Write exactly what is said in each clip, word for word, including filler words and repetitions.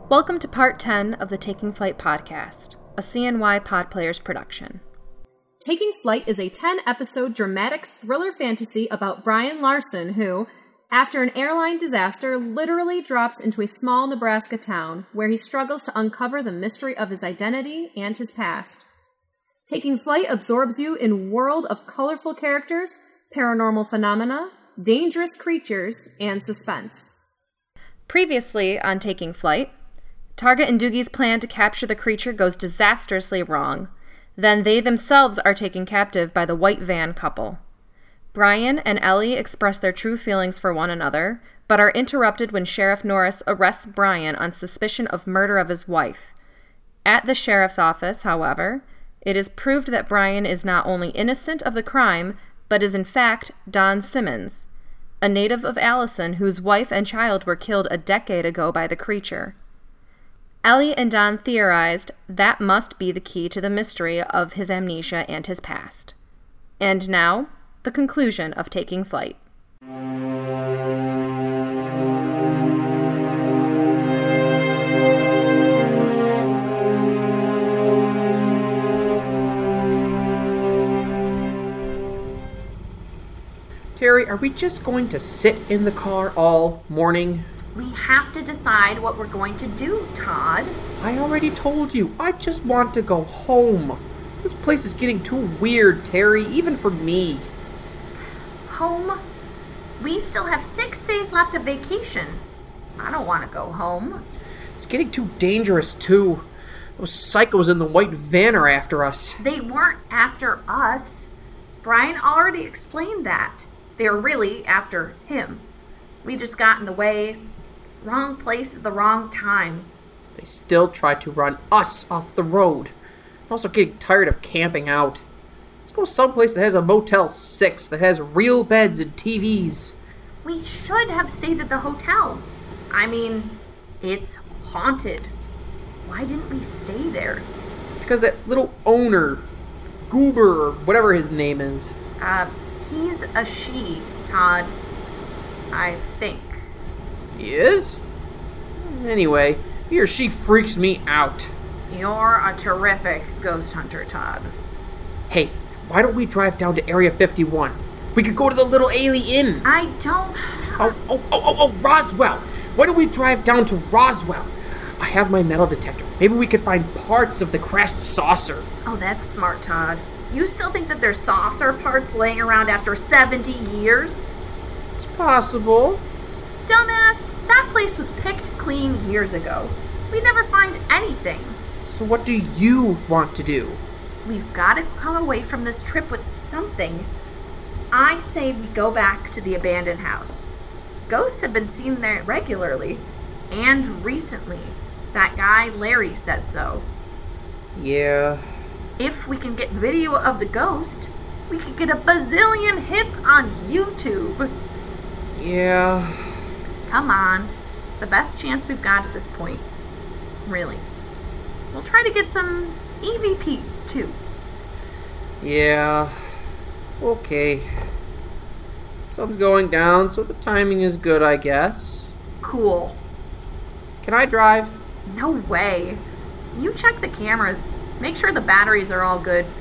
Welcome to part ten of the Taking Flight podcast, a C N Y Pod Players production. Taking Flight is a ten-episode dramatic thriller fantasy about Brian Larson who, after an airline disaster, literally drops into a small Nebraska town where he struggles to uncover the mystery of his identity and his past. Taking Flight absorbs you in a world of colorful characters, paranormal phenomena, dangerous creatures, and suspense. Previously on Taking Flight, Target and Doogie's plan to capture the creature goes disastrously wrong. Then they themselves are taken captive by the white van couple. Brian and Ellie express their true feelings for one another, but are interrupted when Sheriff Norris arrests Brian on suspicion of murder of his wife. At the sheriff's office, however, it is proved that Brian is not only innocent of the crime, but is in fact Don Simmons, a native of Allison whose wife and child were killed a decade ago by the creature. Ellie and Don theorized that must be the key to the mystery of his amnesia and his past. And now, the conclusion of Taking Flight. Terry, are we just going to sit in the car all morning? We have to decide what we're going to do, Todd. I already told you, I just want to go home. This place is getting too weird, Terry, even for me. Home? We still have six days left of vacation. I don't want to go home. It's getting too dangerous, too. Those psychos in the white van are after us. They weren't after us. Brian already explained that. They were really after him. We just got in the way. Wrong place at the wrong time. They still try to run us off the road. I'm also getting tired of camping out. Let's go someplace that has a Motel six, that has real beds and T Vs. We should have stayed at the hotel. I mean, it's haunted. Why didn't we stay there? Because that little owner, Goober, or whatever his name is. Uh, he's a she, Todd. I think. He is? Anyway, he or she freaks me out. You're a terrific ghost hunter, Todd. Hey, why don't we drive down to Area fifty-one? We could go to the Little Ailey Inn. I don't... Oh, oh, oh, oh, oh, Roswell. Why don't we drive down to Roswell? I have my metal detector. Maybe we could find parts of the crashed saucer. Oh, that's smart, Todd. You still think that there's saucer parts laying around after seventy years? It's possible. Dumbass, that place was picked clean years ago. We'd never find anything. So what do you want to do? We've got to come away from this trip with something. I say we go back to the abandoned house. Ghosts have been seen there regularly. And recently. That guy, Larry, said so. Yeah. If we can get video of the ghost, we could get a bazillion hits on YouTube. Yeah. Come on. It's the best chance we've got at this point. Really. We'll try to get some E V Ps, too. Yeah. Okay. Sun's going down, so the timing is good, I guess. Cool. Can I drive? No way. You check the cameras. Make sure the batteries are all good.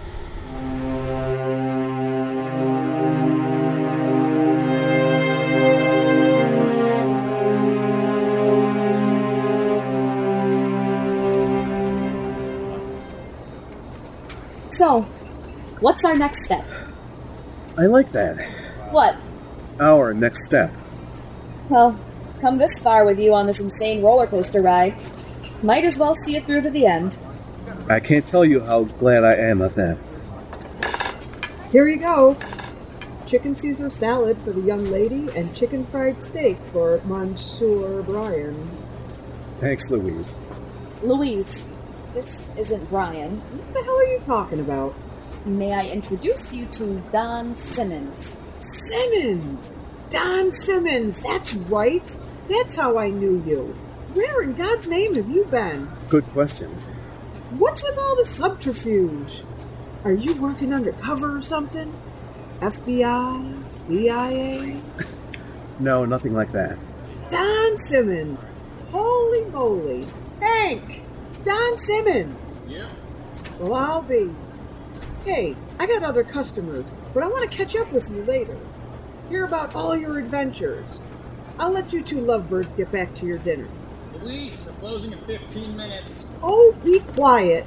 So, what's our next step? I like that. What? Our next step. Well, come this far with you on this insane roller coaster ride. Might as well see it through to the end. I can't tell you how glad I am of that. Here you go. Chicken Caesar salad for the young lady and chicken fried steak for Monsieur Brian. Thanks, Louise. Louise, this isn't Brian. What the hell are you talking about? May I introduce you to Don Simmons? Simmons! Don Simmons, that's right. That's how I knew you. Where in God's name have you been? Good question. What's with all the subterfuge? Are you working undercover or something? F B I? C I A? No, nothing like that. Don Simmons! Holy moly. Hank! It's Don Simmons! Yeah. Well, I'll be. Hey, I got other customers, but I want to catch up with you later. Hear about all your adventures. I'll let you two lovebirds get back to your dinner. Luis, we're closing in fifteen minutes. Oh, be quiet.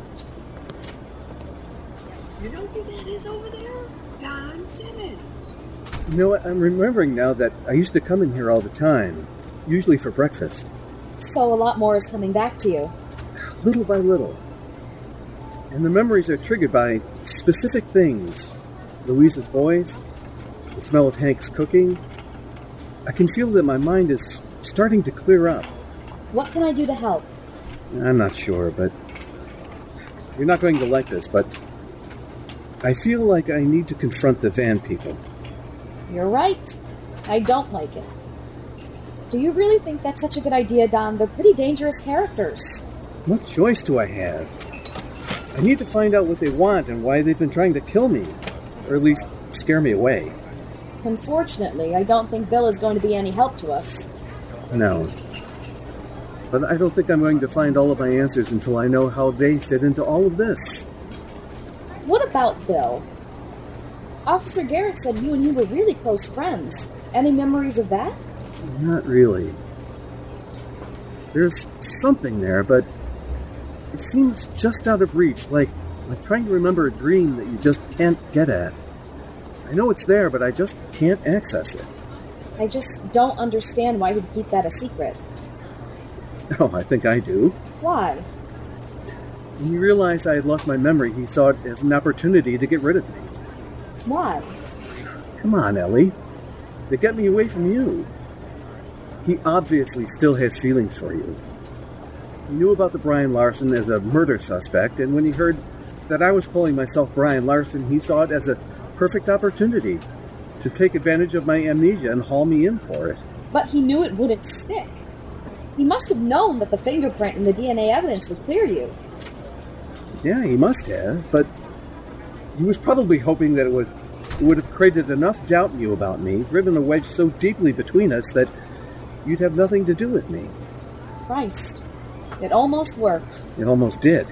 You know who that is over there? Don Simmons. You know what? I'm remembering now that I used to come in here all the time, usually for breakfast. So a lot more is coming back to you. Little by little. And the memories are triggered by specific things. Louise's voice, the smell of Hank's cooking. I can feel that my mind is starting to clear up. What can I do to help? I'm not sure, but you're not going to like this, but I feel like I need to confront the van people. You're right. I don't like it. Do you really think that's such a good idea, Don? They're pretty dangerous characters. What choice do I have? I need to find out what they want and why they've been trying to kill me, or at least scare me away. Unfortunately, I don't think Bill is going to be any help to us. No. But I don't think I'm going to find all of my answers until I know how they fit into all of this. What about Bill? Officer Garrett said you and he were really close friends. Any memories of that? Not really. There's something there, but it seems just out of reach, like, like trying to remember a dream that you just can't get at. I know it's there, but I just can't access it. I just don't understand why he'd keep that a secret. Oh, I think I do. Why? When he realized I had lost my memory, he saw it as an opportunity to get rid of me. Why? Come on, Ellie. To get me away from you. He obviously still has feelings for you. He knew about the Brian Larson as a murder suspect, and when he heard that I was calling myself Brian Larson, he saw it as a perfect opportunity to take advantage of my amnesia and haul me in for it. But he knew it wouldn't stick. He must have known that the fingerprint and the D N A evidence would clear you. Yeah, he must have, but he was probably hoping that it would, it would have created enough doubt in you about me, driven a wedge so deeply between us that you'd have nothing to do with me. Christ. It almost worked. It almost did.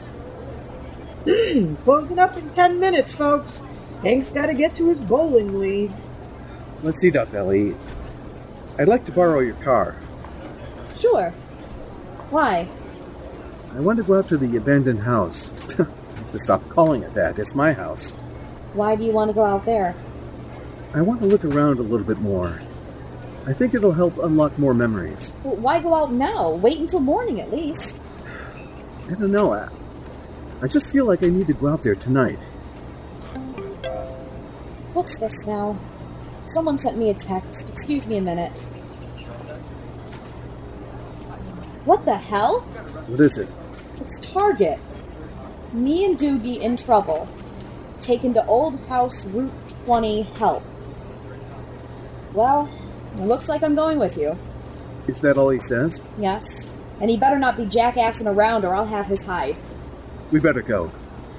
Closing up in ten minutes, folks. Hank's got to get to his bowling league. Let's eat up, Ellie. I'd like to borrow your car. Sure. Why? I want to go out to the abandoned house. To stop calling it that. It's my house. Why do you want to go out there? I want to look around a little bit more. I think it'll help unlock more memories. Well, why go out now? Wait until morning at least. I don't know. I, I just feel like I need to go out there tonight. What's this now? Someone sent me a text. Excuse me a minute. What the hell? What is it? It's Target. Me and Doogie in trouble. Taken to Old House Route twenty, help. Well, it looks like I'm going with you. Is that all he says? Yes. And he better not be jackassing around or I'll have his hide. We better go.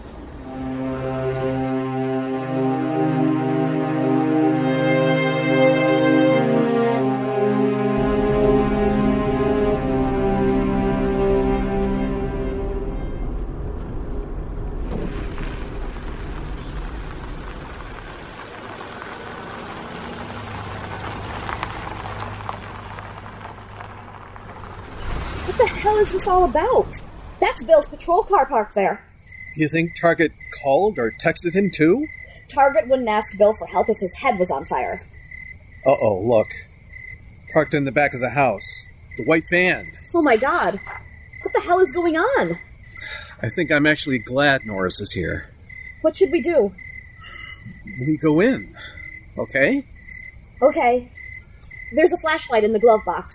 What the hell is this all about? That's Bill's patrol car parked there. Do you think Target called or texted him too? Target wouldn't ask Bill for help if his head was on fire. Uh-oh, look. Parked in the back of the house. The white van. Oh my god. What the hell is going on? I think I'm actually glad Norris is here. What should we do? We go in, okay? Okay. There's a flashlight in the glove box.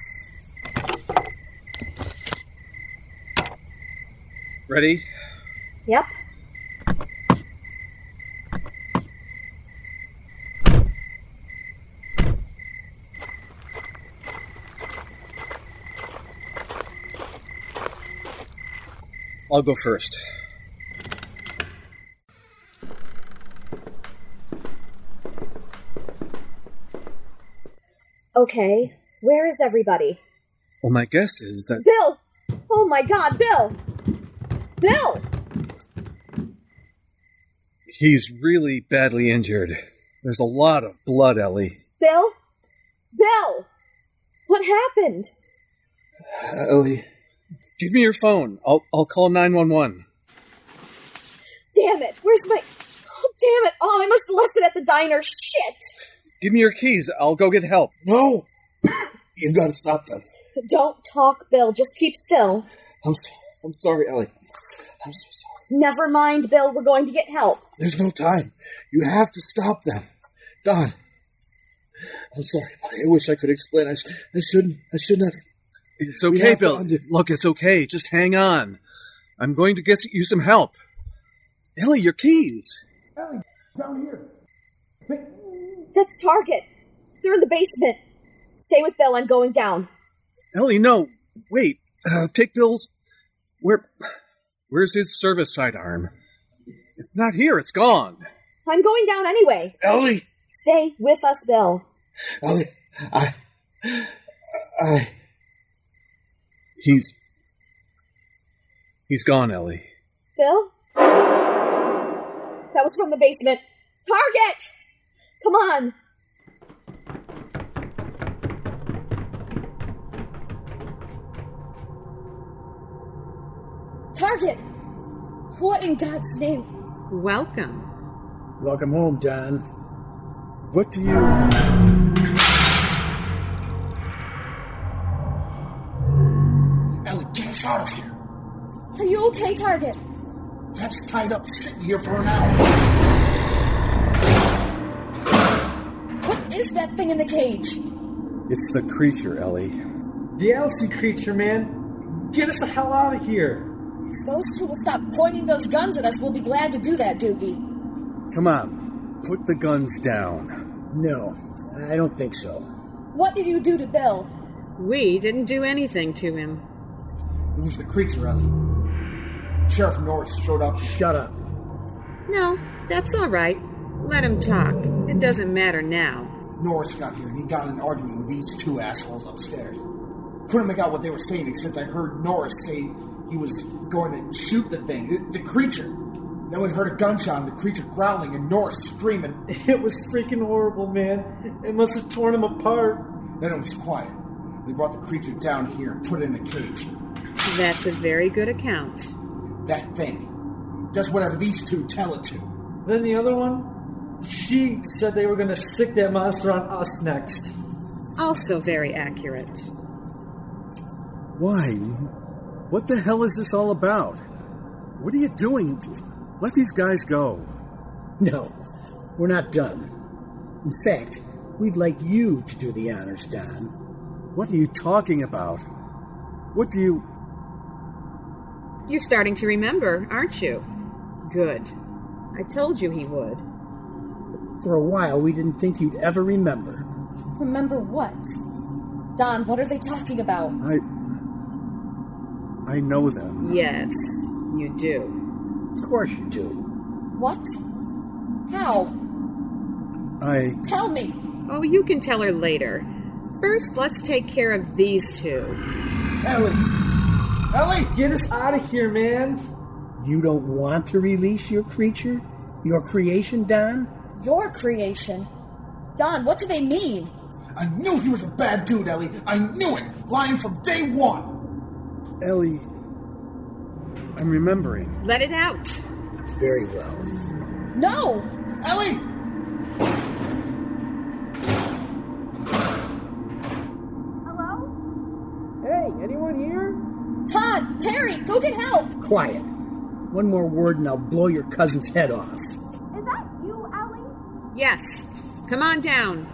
Ready? Yep. I'll go first. Okay. Where is everybody? Well, my guess is that... Bill! Oh my god, Bill! Bill! He's really badly injured. There's a lot of blood, Ellie. Bill? Bill! What happened? Ellie, give me your phone. I'll I'll call nine one one. Damn it! Where's my... Oh, damn it! Oh, I must have left it at the diner. Shit! Give me your keys. I'll go get help. No! You've got to stop them. Don't talk, Bill. Just keep still. I'm, I'm sorry, Ellie. I'm so sorry. Never mind, Bill. We're going to get help. There's no time. You have to stop them. Don. I'm sorry, buddy. I wish I could explain. I, sh- I shouldn't. I shouldn't have. It's okay, Bill. Undo- Look, it's okay. Just hang on. I'm going to get you some help. Ellie, your keys. Ellie, down here. Hey. That's Target. They're in the basement. Stay with Bill. I'm going down. Ellie, no. Wait. Uh, take Bill's... Where... Where's his service sidearm? It's not here. It's gone. I'm going down anyway. Ellie! Stay with us, Bill. Ellie, I... I... He's... He's gone, Ellie. Bill? That was from the basement. Target! Come on! Target! What in God's name? Welcome. Welcome home, Don. What do you... Ellie, get us out of here. Are you okay, Target? That's tied up sitting here for an hour. What is that thing in the cage? It's the creature, Ellie. The Elsie creature, man. Get us the hell out of here. If those two will stop pointing those guns at us, we'll be glad to do that, Doogie. Come on. Put the guns down. No, I don't think so. What did you do to Bill? We didn't do anything to him. It was the creature, Ellie. Sheriff Norris showed up. Shut up. No, that's all right. Let him talk. It doesn't matter now. Norris got here and he got in an argument with these two assholes upstairs. Couldn't make out what they were saying except I heard Norris say he was going to shoot the thing, the, the creature. Then we heard a gunshot and the creature growling and Norris screaming. It was freaking horrible, man. It must have torn him apart. Then it was quiet. They brought the creature down here and put it in a cage. That's a very good account. That thing does whatever these two tell it to. Then the other one? She said they were going to sick that monster on us next. Also very accurate. Why? What the hell is this all about? What are you doing? Let these guys go. No, we're not done. In fact, we'd like you to do the honors, Don. What are you talking about? What do you... You're starting to remember, aren't you? Good. I told you he would. For a while, we didn't think you'd ever remember. Remember what? Don, what are they talking about? I... I know them. Yes, you do. Of course you do. What? How? I... Tell me! Oh, you can tell her later. First, let's take care of these two. Ellie! Ellie! Get us out of here, man! You don't want to release your creature? Your creation, Don? Your creation? Don, what do they mean? I knew he was a bad dude, Ellie. I knew it! Lying from day one! Ellie... I'm remembering. Let it out. Very well. No! Ellie! Hello? Hey, anyone here? Todd! Terry! Go get help! Quiet. One more word and I'll blow your cousin's head off. Is that you, Ellie? Yes. Come on down.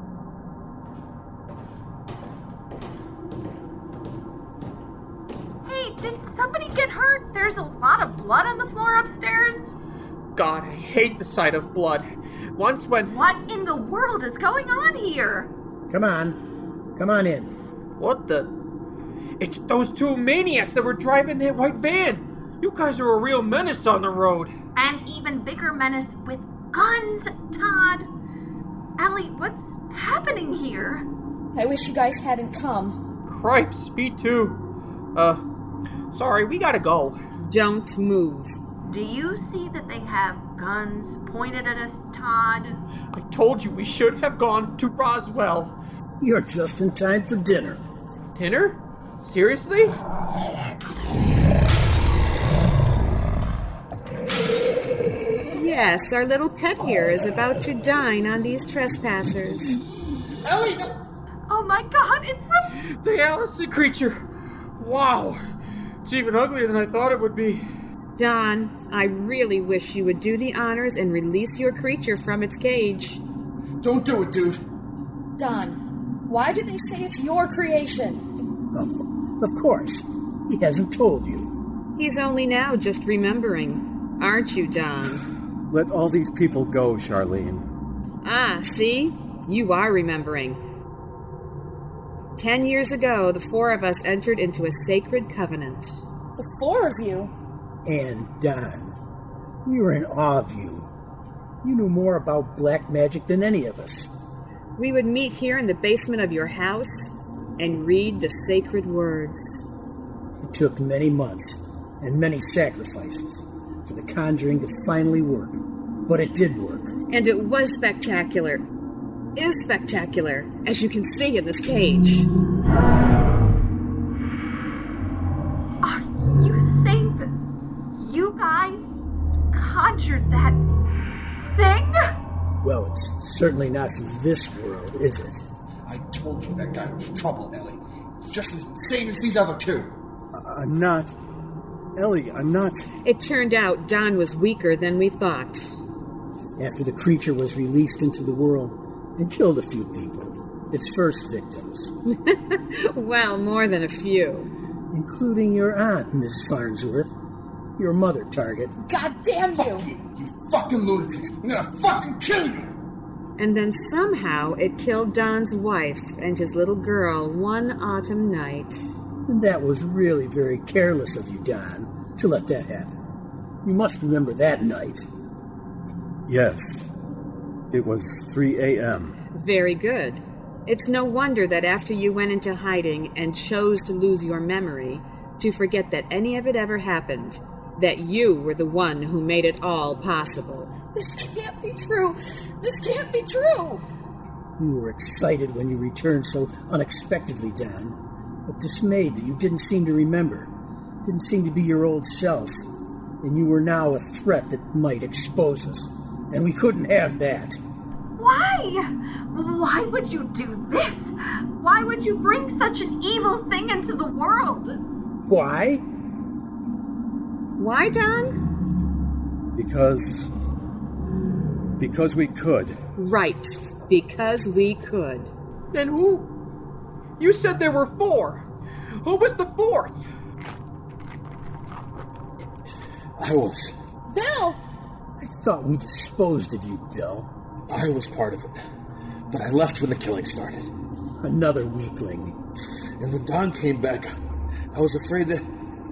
Hey, did somebody get hurt? There's a lot of blood on the floor upstairs. God, I hate the sight of blood. Once when... What in the world is going on here? Come on. Come on in. What the... It's those two maniacs that were driving that white van. You guys are a real menace on the road. An even bigger menace with guns, Todd. Ellie, what's happening here? I wish you guys hadn't come. Cripes, me too. Uh, sorry, we gotta go. Don't move. Do you see that they have guns pointed at us, Todd? I told you we should have gone to Roswell. You're just in time for dinner. Dinner? Seriously? Yes, our little pet here is about to dine on these trespassers. Ellie, no! Oh my god, it's the... The Allison creature. Wow. It's even uglier than I thought it would be. Don, I really wish you would do the honors and release your creature from its cage. Don't do it, dude. Don, why do they say it's your creation? Oh, of course. He hasn't told you. He's only now just remembering. Aren't you, Don? Let all these people go, Charlene. Ah, see? You are remembering. Ten years ago, the four of us entered into a sacred covenant. The four of you? And Don, we were in awe of you. You knew more about black magic than any of us. We would meet here in the basement of your house and read the sacred words. It took many months and many sacrifices for the conjuring to finally work. But it did work. And it was spectacular. Is spectacular, as you can see in this cage. Are you saying that you guys conjured that thing? Well, it's certainly not from this world, is it? I told you that guy was trouble, Ellie. Just as insane as these other two. I'm not. Ellie, I'm not. It turned out Don was weaker than we thought. After the creature was released into the world and killed a few people, its first victims. Well, more than a few. Including your aunt, Miss Farnsworth. Your mother, Target. God damn you! Fuck you, you fucking lunatics! I'm gonna fucking kill you! And then somehow it killed Don's wife and his little girl one autumn night. And that was really very careless of you, Don, to let that happen. You must remember that night. Yes. It was three a.m. Very good. It's no wonder that after you went into hiding and chose to lose your memory, to forget that any of it ever happened, that you were the one who made it all possible. This can't be true. This can't be true. You were excited when you returned so unexpectedly, Don, but dismayed that you didn't seem to remember. Didn't seem to be your old self. And you were now a threat that might expose us. And we couldn't have that. Why? Why would you do this? Why would you bring such an evil thing into the world? Why? Why, Don? Because... Because we could. Right. Because we could. Then who? You said there were four. Who was the fourth? I was. Bill! I thought we disposed of you, Bill. I was part of it. But I left when the killing started. Another weakling. And when Don came back, I was afraid that...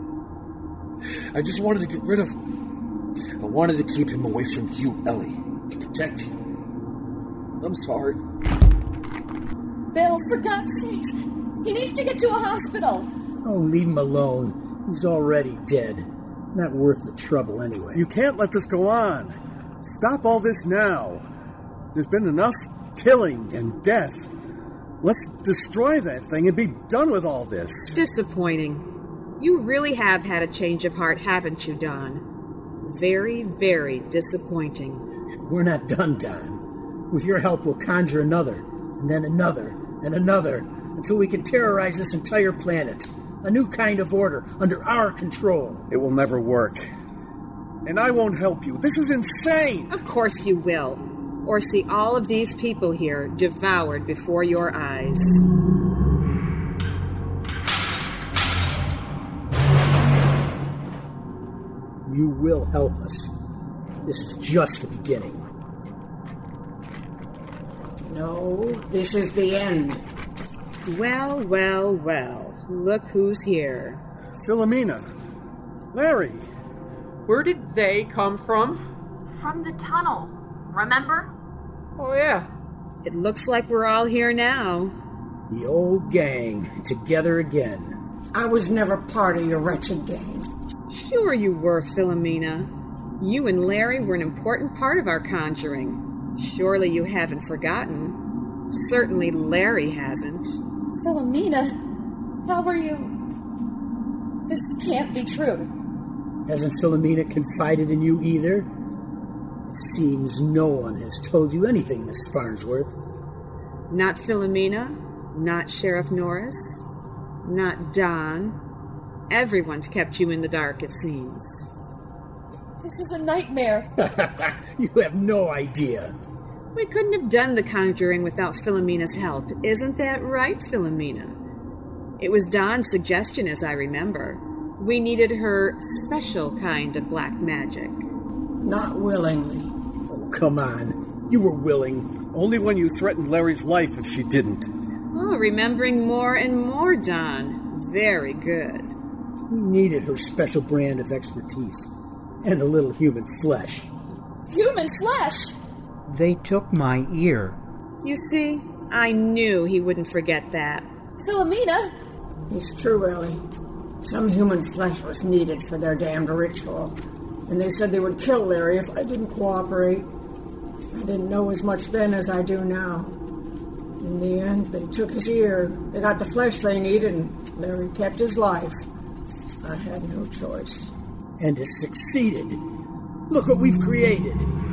I just wanted to get rid of him. I wanted to keep him away from you, Ellie. To protect you. I'm sorry. Bill, for God's sakes, he needs to get to a hospital. Oh, leave him alone. He's already dead. Not worth the trouble anyway. You can't let this go on. Stop all this now. There's been enough killing and death. Let's destroy that thing and be done with all this. Disappointing. You really have had a change of heart, haven't you, Don? Very, very disappointing. We're not done, Don. With your help, we'll conjure another, and then another, and another, until we can terrorize this entire planet. A new kind of order, under our control. It will never work. And I won't help you. This is insane! Of course you will. Or see all of these people here devoured before your eyes. You will help us. This is just the beginning. No, this is the end. Well, well, well. Look who's here. Philomena. Larry. Where did they come from? From the tunnel. Remember? Oh, yeah. It looks like we're all here now. The old gang, together again. I was never part of your wretched gang. Sure you were, Philomena. You and Larry were an important part of our conjuring. Surely you haven't forgotten. Certainly Larry hasn't. Philomena, how are you? This can't be true. Hasn't Philomena confided in you either? It seems no one has told you anything, Miss Farnsworth. Not Philomena, not Sheriff Norris, not Don. Everyone's kept you in the dark, it seems. This is a nightmare. You have no idea. We couldn't have done the conjuring without Philomena's help. Isn't that right, Philomena? It was Don's suggestion, as I remember. We needed her special kind of black magic. Not willingly. Oh, come on. You were willing. Only when you threatened Larry's life if she didn't. Oh, remembering more and more, Don. Very good. We needed her special brand of expertise. And a little human flesh. Human flesh? They took my ear. You see, I knew he wouldn't forget that. Philomena? It's true, Ellie. Some human flesh was needed for their damned ritual. And they said they would kill Larry if I didn't cooperate. I didn't know as much then as I do now. In the end, they took his ear. They got the flesh they needed, and Larry kept his life. I had no choice. And has succeeded. Look what we've created.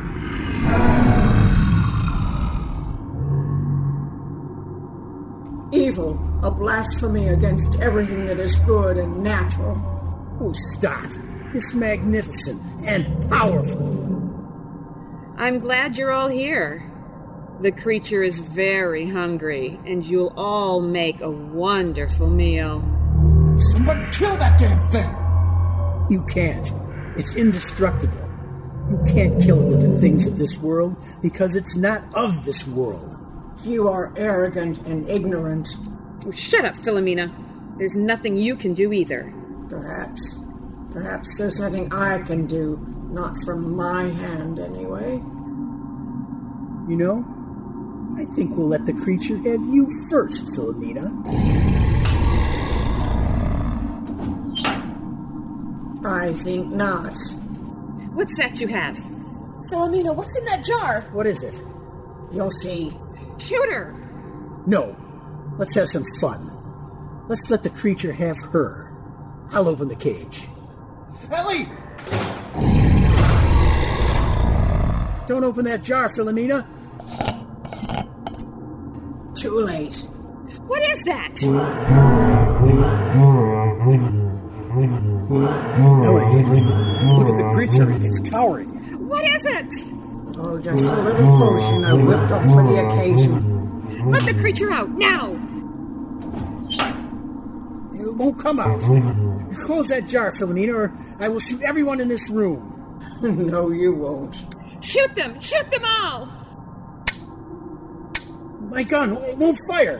Evil, a blasphemy against everything that is good and natural. Oh, stop. It's magnificent and powerful. I'm glad you're all here. The creature is very hungry, and you'll all make a wonderful meal. Somebody kill that damn thing! You can't. It's indestructible. You can't kill it with the things of this world because it's not of this world. You are arrogant and ignorant. Oh, shut up, Philomena. There's nothing you can do either. Perhaps. Perhaps there's nothing I can do. Not from my hand, anyway. You know, I think we'll let the creature have you first, Philomena. I think not. What's that you have? Philomena, what's in that jar? What is it? You'll see. Shoot her! No. Let's have some fun. Let's let the creature have her. I'll open the cage. Ellie! Don't open that jar, Philomena. Too late. What is that? Ellie, look at the creature. It's cowering. What is it? Oh, just a little potion I whipped up for the occasion. Let the creature out, now! It won't come out. Close that jar, Philomena, or I will shoot everyone in this room. No, you won't. Shoot them! Shoot them all! My gun, it won't fire.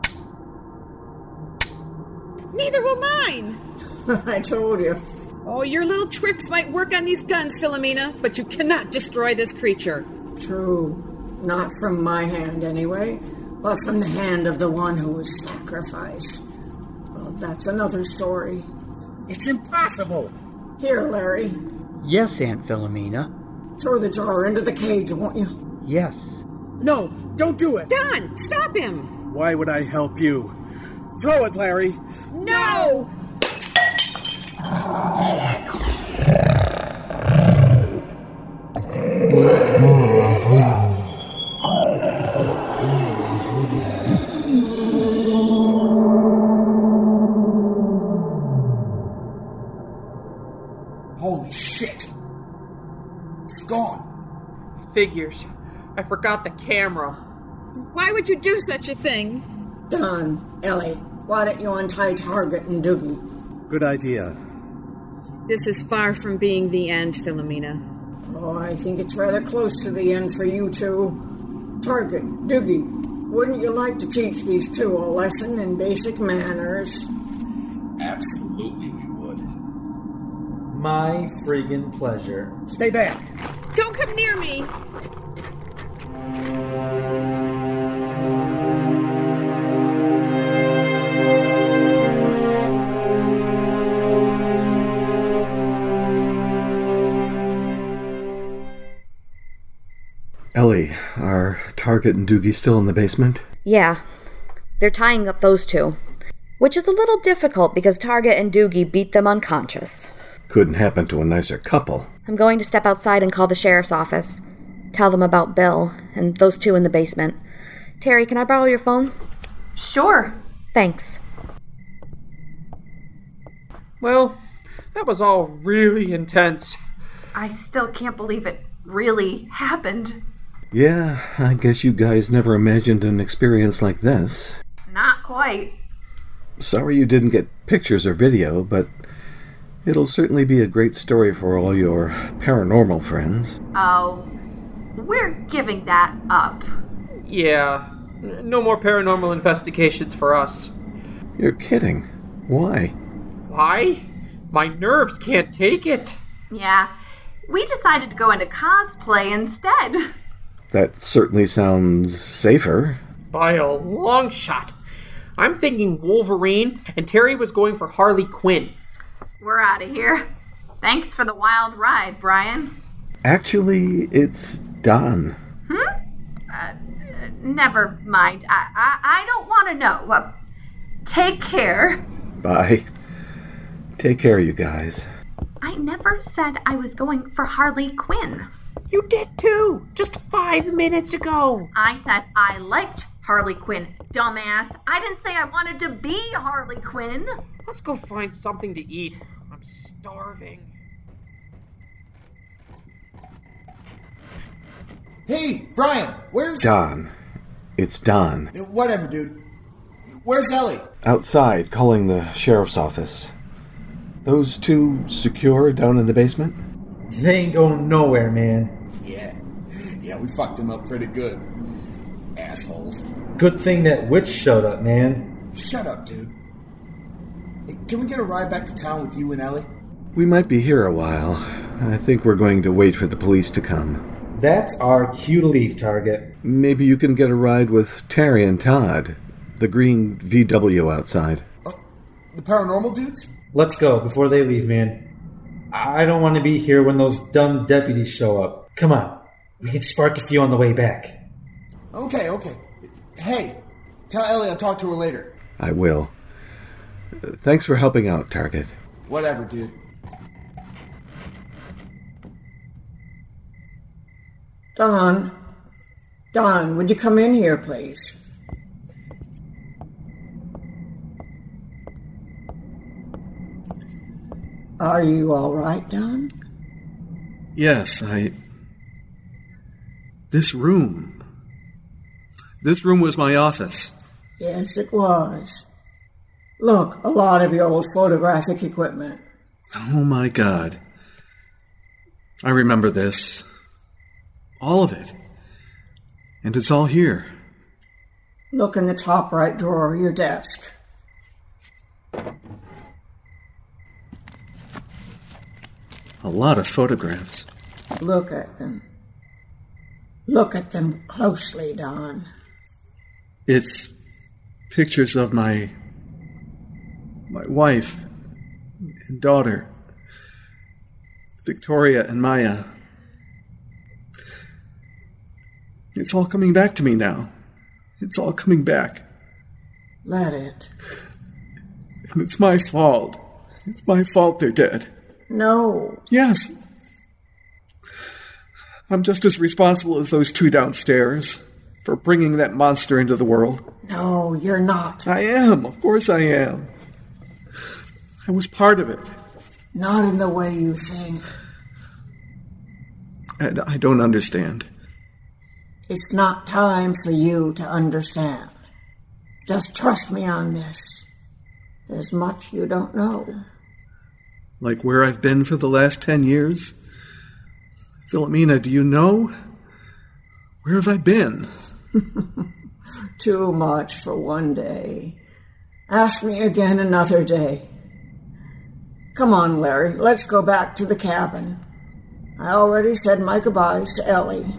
Neither will mine! I told you. Oh, your little tricks might work on these guns, Philomena, but you cannot destroy this creature. True. Not from my hand, anyway, but from the hand of the one who was sacrificed. Well, that's another story. It's impossible. Here, Larry. Yes, Aunt Philomena. Throw the jar into the cage, won't you? Yes. No, don't do it. Don, stop him! Why would I help you? Throw it, Larry. No! Holy shit! It's gone. Figures. I forgot the camera. Why would you do such a thing? Don, Ellie, why don't you untie Target and Doogie? Good idea. This is far from being the end, Philomena. Oh, I think it's rather close to the end for you two. Target, Doogie, wouldn't you like to teach these two a lesson in basic manners? Absolutely we would. My friggin' pleasure. Stay back. Don't come near me! are Target and Doogie still in the basement? Yeah. They're tying up those two. Which is a little difficult because Target and Doogie beat them unconscious. Couldn't happen to a nicer couple. I'm going to step outside and call the sheriff's office. Tell them about Bill and those two in the basement. Terry, can I borrow your phone? Sure. Thanks. Well, that was all really intense. I still can't believe it really happened. Yeah, I guess you guys never imagined an experience like this. Not quite. Sorry you didn't get pictures or video, but it'll certainly be a great story for all your paranormal friends. Oh, we're giving that up. Yeah, no more paranormal investigations for us. You're kidding. Why? Why? My nerves can't take it. Yeah, we decided to go into cosplay instead. That certainly sounds safer. By a long shot. I'm thinking Wolverine, and Terry was going for Harley Quinn. We're out of here. Thanks for the wild ride, Brian. Actually, it's Don. Hmm? Uh, never mind. I, I, I don't want to know. Uh, take care. Bye. Take care, you guys. I never said I was going for Harley Quinn. You did too, just five minutes ago. I said I liked Harley Quinn, dumbass. I didn't say I wanted to be Harley Quinn. Let's go find something to eat. I'm starving. Hey, Brian, where's... Don. It's Don. Whatever, dude. Where's Ellie? Outside, calling the sheriff's office. Those two secure down in the basement? They ain't going nowhere, man. Yeah. Yeah, we fucked him up pretty good. Assholes. Good thing that witch showed up, man. Shut up, dude. Hey, can we get a ride back to town with you and Ellie? We might be here a while. I think we're going to wait for the police to come. That's our cue to leave, Target. Maybe you can get a ride with Terry and Todd. The green V W outside. Oh, the paranormal dudes? Let's go before they leave, man. I don't want to be here when those dumb deputies show up. Come on. We can spark a few on the way back. Okay, okay. Hey, tell Ellie I'll talk to her later. I will. Uh, thanks for helping out, Target. Whatever, dude. Don. Don, would you come in here, please? Are you all right, Don? Yes, I... This room. This room was my office. Yes, it was. Look, a lot of your old photographic equipment. Oh, my God. I remember this. All of it. And it's all here. Look in the top right drawer of your desk. A lot of photographs. Look at them. Look at them closely, Don. It's pictures of my... my wife and daughter, Victoria and Maya. It's all coming back to me now. It's all coming back. Let it. And it's my fault. It's my fault they're dead. No. Yes. I'm just as responsible as those two downstairs for bringing that monster into the world. No, you're not. I am. Of course I am. I was part of it. Not in the way you think. And I don't understand. It's not time for you to understand. Just trust me on this. There's much you don't know. Like where I've been for the last ten years? Philomena, do you know? Where have I been? Too much for one day. Ask me again another day. Come on, Larry, let's go back to the cabin. I already said my goodbyes to Ellie.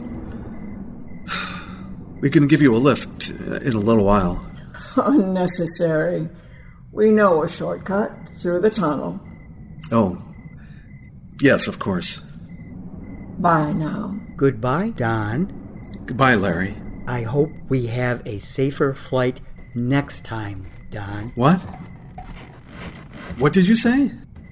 We can give you a lift in a little while. Unnecessary. We know a shortcut through the tunnel. Oh, yes, of course. Bye now. Goodbye, Don. Goodbye, Larry. I hope we have a safer flight next time, Don. What? What did you say?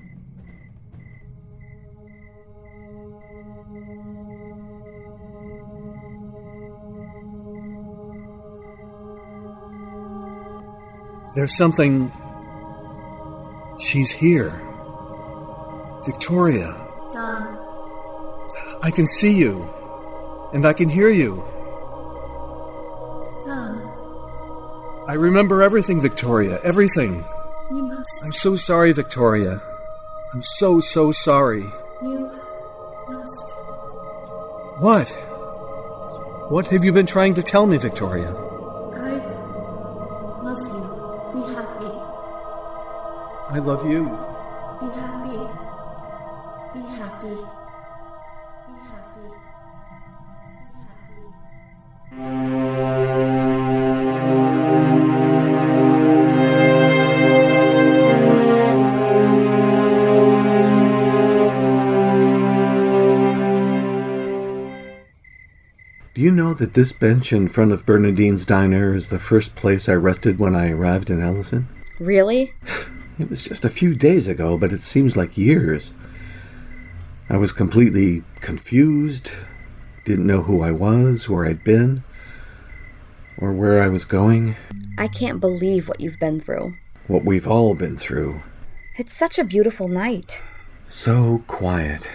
There's something... She's here. Victoria. Don. I can see you. And I can hear you. Don. I remember everything, Victoria. Everything. You must. I'm so sorry, Victoria. I'm so, so sorry. You must. What? What have you been trying to tell me, Victoria? I love you. Be happy. I love you. Be happy. Be happy. Be happy. Be happy. Do you know that this bench in front of Bernadine's Diner is the first place I rested when I arrived in Ellison? Really? It was just a few days ago, but it seems like years. I was completely confused, didn't know who I was, where I'd been, or where I was going. I can't believe what you've been through. What we've all been through. It's such a beautiful night. So quiet.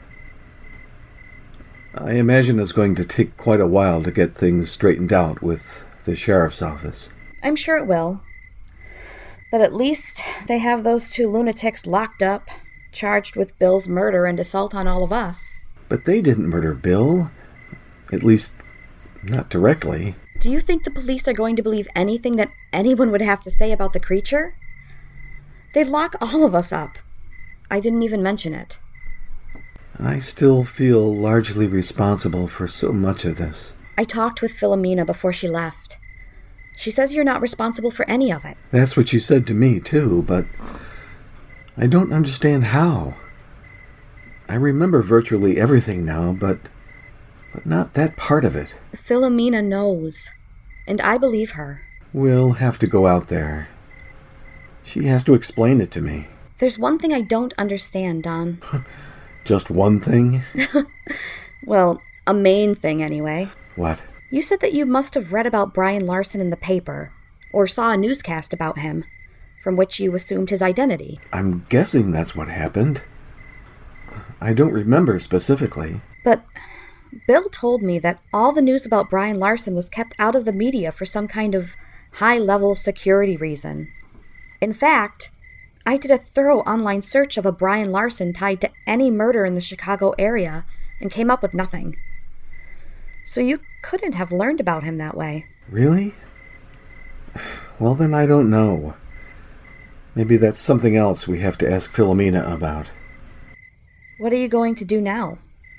I imagine it's going to take quite a while to get things straightened out with the sheriff's office. I'm sure it will. But at least they have those two lunatics locked up, charged with Bill's murder and assault on all of us. But they didn't murder Bill. At least, not directly. Do you think the police are going to believe anything that anyone would have to say about the creature? They'd lock all of us up. I didn't even mention it. I still feel largely responsible for so much of this. I talked with Philomena before she left. She says you're not responsible for any of it. That's what she said to me, too, but I don't understand how. I remember virtually everything now, but but not that part of it. Philomena knows, and I believe her. We'll have to go out there. She has to explain it to me. There's one thing I don't understand, Don. Just one thing? Well, a main thing anyway. What? You said that you must have read about Brian Larson in the paper, or saw a newscast about him, from which you assumed his identity. I'm guessing that's what happened. I don't remember specifically. But Bill told me that all the news about Brian Larson was kept out of the media for some kind of high-level security reason. In fact, I did a thorough online search of a Brian Larson tied to any murder in the Chicago area and came up with nothing. So you couldn't have learned about him that way. Really? Well, then I don't know. Maybe that's something else we have to ask Philomena about. What are you going to do now?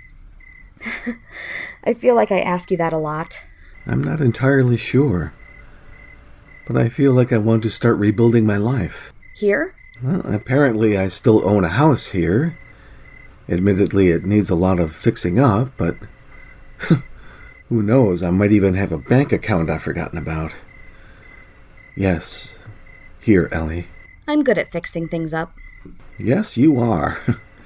I feel like I ask you that a lot. I'm not entirely sure. But I feel like I want to start rebuilding my life. Here? Well, apparently I still own a house here. Admittedly, it needs a lot of fixing up, but who knows, I might even have a bank account I've forgotten about. Yes, here, Ellie. I'm good at fixing things up. Yes, you are.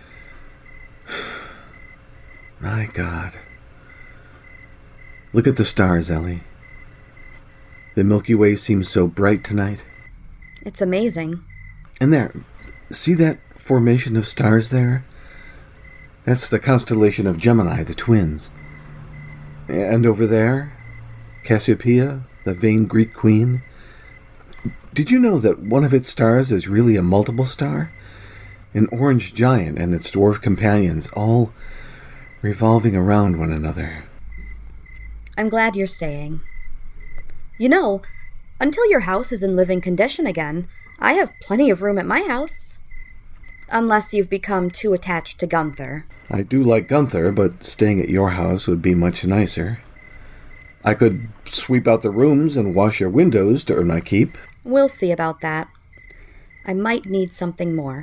My God. Look at the stars, Ellie. The Milky Way seems so bright tonight. It's amazing. And there, see that formation of stars there? That's the constellation of Gemini, the twins. And over there, Cassiopeia, the vain Greek queen. Did you know that one of its stars is really a multiple star? An orange giant and its dwarf companions, all revolving around one another. I'm glad you're staying. You know, until your house is in living condition again, I have plenty of room at my house. Unless you've become too attached to Gunther. I do like Gunther, but staying at your house would be much nicer. I could sweep out the rooms and wash your windows to earn my keep. We'll see about that. I might need something more.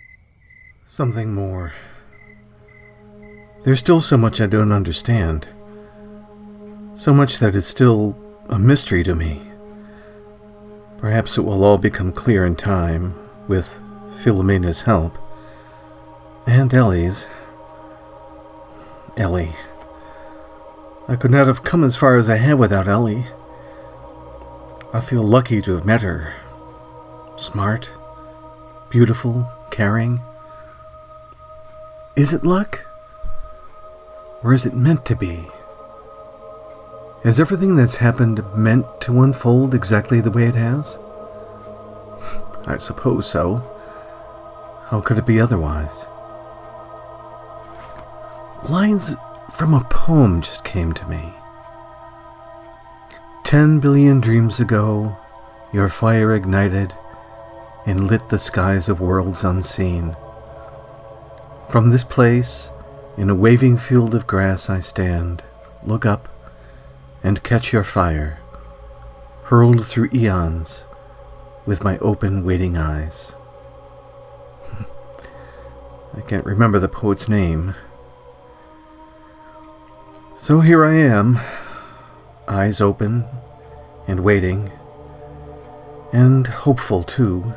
Something more. There's still so much I don't understand. So much that is still a mystery to me. Perhaps it will all become clear in time, with Philomena's help. And Ellie's. Ellie. I could not have come as far as I have without Ellie. I feel lucky to have met her. Smart, beautiful, caring. Is it luck? Or is it meant to be? Is everything that's happened meant to unfold exactly the way it has? I suppose so. How could it be otherwise? Lines from a poem just came to me. Ten billion dreams ago, your fire ignited and lit the skies of worlds unseen. From this place, in a waving field of grass I stand, look up, and catch your fire, hurled through eons with my open, waiting eyes. I can't remember the poet's name. So here I am, eyes open and waiting, and hopeful too.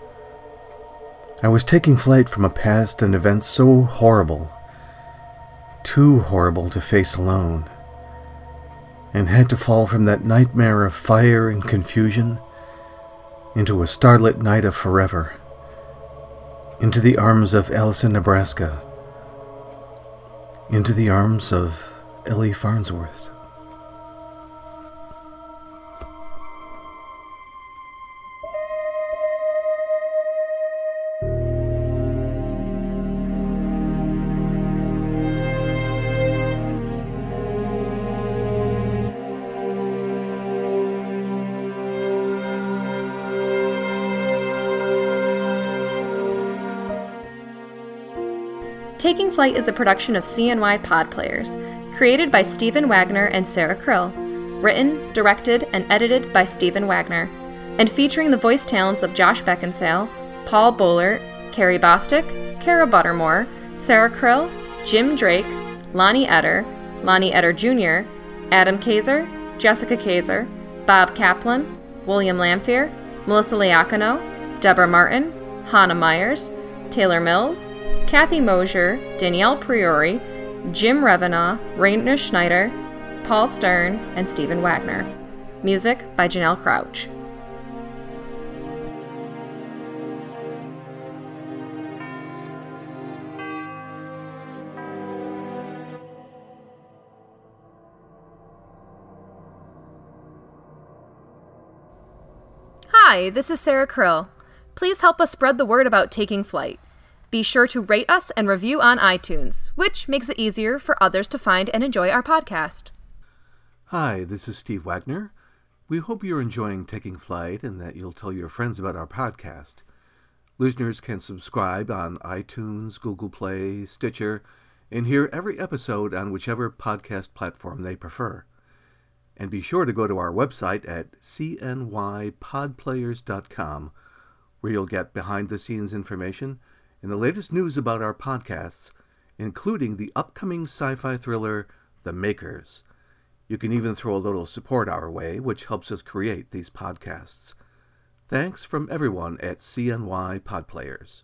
I was taking flight from a past and events so horrible, too horrible to face alone, and had to fall from that nightmare of fire and confusion into a starlit night of forever, into the arms of Allison, Nebraska, into the arms of Ellie Farnsworth. Taking Flight is a production of C N Y Pod Players, created by Stephen Wagner and Sarah Krill, written, directed, and edited by Stephen Wagner, and featuring the voice talents of Josh Beckinsale, Paul Bollert, Carrie Bostick, Kara Buttermore, Sarah Krill, Jim Drake, Lonnie Etter, Lonnie Etter Junior, Adam Kaiser, Jessica Kaiser, Bob Kaplan, William Lamphere, Melissa Liacono, Deborah Martin, Hannah Myers, Taylor Mills, Kathy Mosier, Danielle Priori, Jim Revenaugh, Raina Schneider, Paul Stern, and Stephen Wagner. Music by Janelle Crouch. Hi, this is Sarah Krill. Please help us spread the word about Taking Flight. Be sure to rate us and review on iTunes, which makes it easier for others to find and enjoy our podcast. Hi, this is Steve Wagner. We hope you're enjoying Taking Flight and that you'll tell your friends about our podcast. Listeners can subscribe on iTunes, Google Play, Stitcher, and hear every episode on whichever podcast platform they prefer. And be sure to go to our website at c n y pod players dot com, where you'll get behind-the-scenes information and the latest news about our podcasts, including the upcoming sci-fi thriller, The Makers. You can even throw a little support our way, which helps us create these podcasts. Thanks from everyone at C N Y Pod Players.